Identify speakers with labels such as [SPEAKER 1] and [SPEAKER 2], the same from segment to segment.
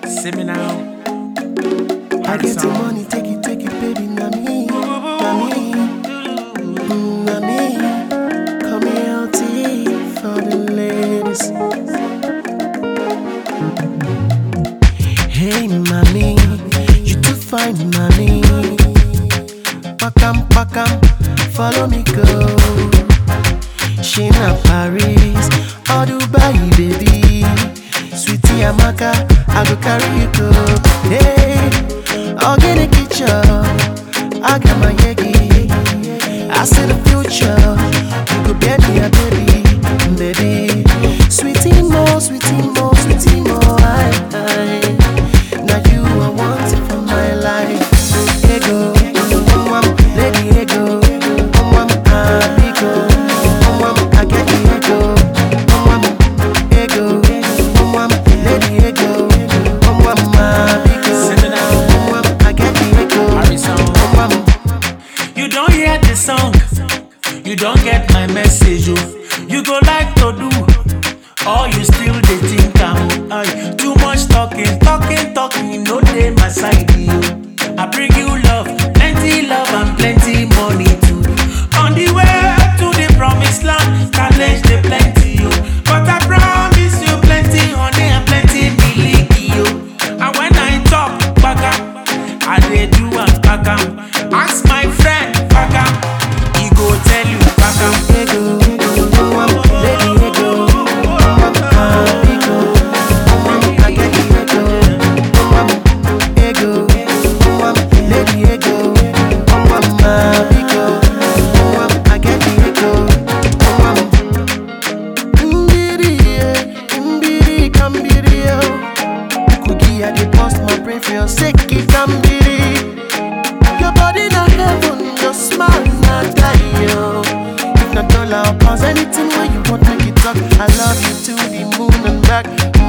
[SPEAKER 1] See me now.
[SPEAKER 2] I get the money, take it, baby, na me, na me, na me. Call me LT for the ladies. Hey, mommy, you too fine, mommy. Pakam, follow me go. China, Paris, or Dubai, baby. Sweetie Amaka, I go carry you go. Hey, organic kitchen, I got my yegi. I see the future, you go be a baby, baby. Sweetie more, now you I want it for my life. Ego, lady ego, amigo, I get the ego, ego, lady ego, amigo, I get the ego.
[SPEAKER 1] You don't hear the song, you don't get my message. You go like to do, or you still dey think am. Too much talking, no dey my side. I bring you love, and plenty money too. On the way to the promised land, challenge dey plenty, but I promise you plenty honey and plenty milk, And when I talk baga, I dey do am baga. Ask my friend baga, he go tell you baga.
[SPEAKER 2] Ego, lady ego, amigo, I get the ego, lady ego, amigo, I get the ego. Mbiri, kambiri, cookie I dey bust my brain for your sake, kambiri. Your body not heaven, your smile not die, yo. If not dollar or pounds, anything where you want, make it talk. I love you to the moon and back.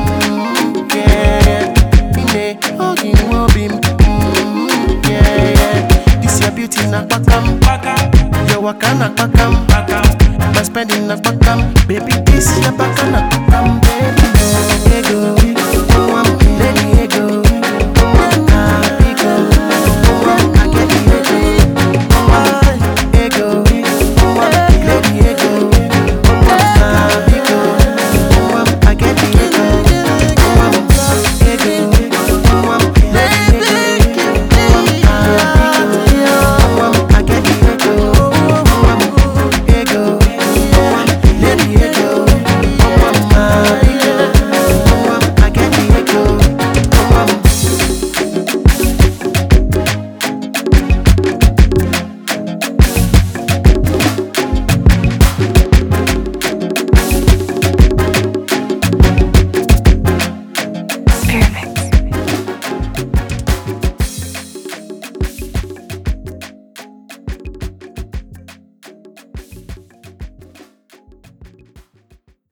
[SPEAKER 2] Yeah. Ine, oh, you will be. Yeah. This your beauty, na pakam. Your waka na pakam. By spending